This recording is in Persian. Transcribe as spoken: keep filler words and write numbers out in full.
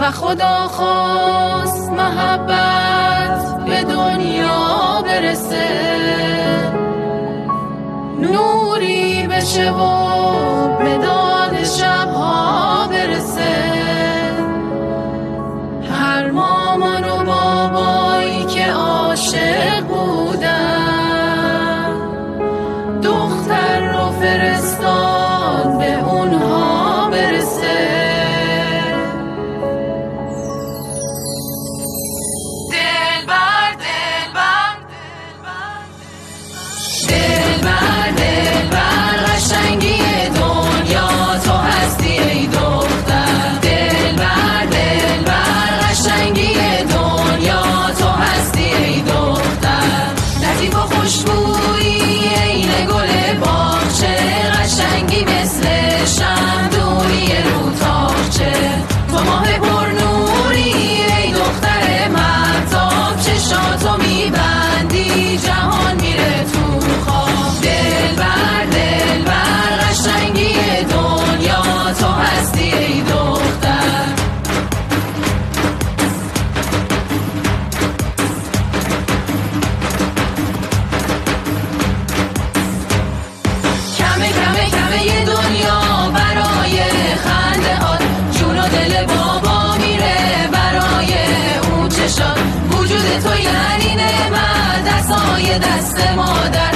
و خدا خواست محبت به دنیا برسه، نوری بشه و به داد شبها برسه. هر مامان و بابایی که عاشق بودن دختر رو فرستاد به اونها برسه. دلبر دلبر دلبر دلبر قشنگی دنیا تو هستی ای دختر. دلبر دلبر قشنگی دنیا تو هستی ای دختر. لطیف و خوشبویی عین گل باغچه، قشنگی مثل شمعدونی رو تاقچه. تو ماه پرنوری ای دختر مهتاب، چشاتو میبندی جهان میره تو خواب. دلبر دلبر قشنگی دنیا تو هستی ای دختر. کمه کمه کمه یه دنیا برای خنده هات، جون و دل بابا میره برای اون چشات. وجود تو یعنی نعمت، دستای دست مادر